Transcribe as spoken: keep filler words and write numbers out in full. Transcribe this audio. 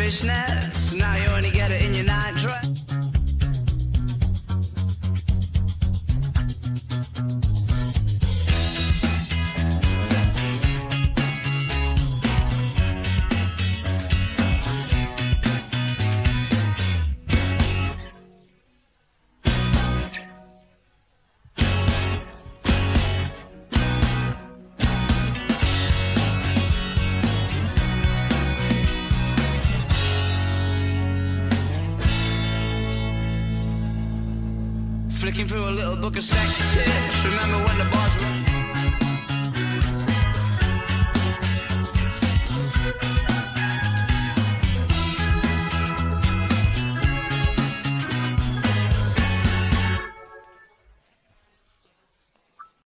fishnets. Now you only get it in your nightdress. Flicking through a little book of sex tips. Remember when the bars were